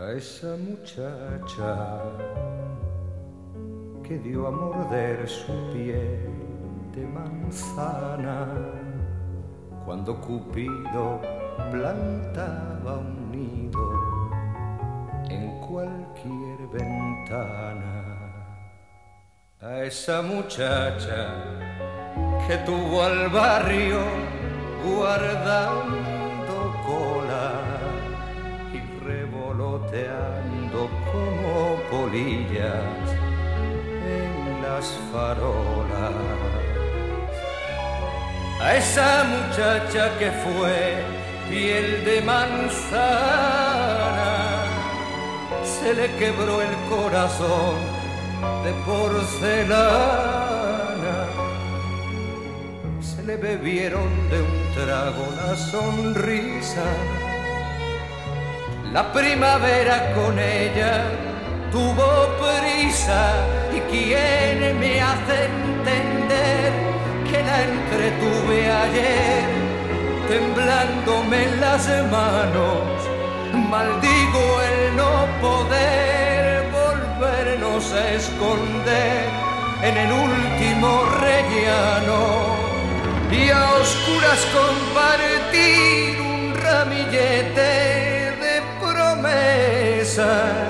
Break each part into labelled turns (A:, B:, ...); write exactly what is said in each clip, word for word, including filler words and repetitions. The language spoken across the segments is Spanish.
A: a esa muchacha que dio a morder su piel de manzana cuando Cupido plantaba un nido en cualquier ventana. A esa muchacha que tuvo al barrio guardando cola y revoloteando como polillas en las farolas. A esa muchacha que fue piel de manzana, se le quebró el corazón de porcelana, se le bebieron de un trago la sonrisa. La primavera con ella tuvo prisa, y quién me hace entender que la entretuve ayer, temblándome en las manos. Maldigo el no poder volvernos a esconder en el último rellano y a oscuras compartir un ramillete de promesas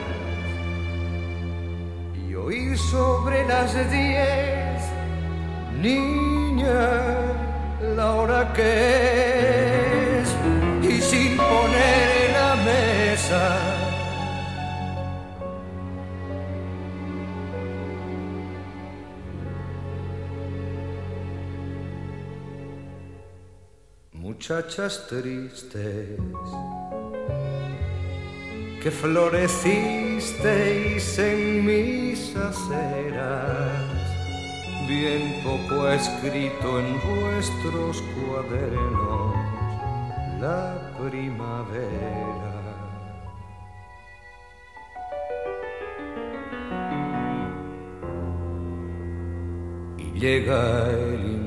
A: y oír sobre las diez: niña, la hora que es, y sin poner en la mesa muchachas tristes que florecisteis en mis aceras. Bien poco ha escrito en vuestros cuadernos la primavera. Y llega el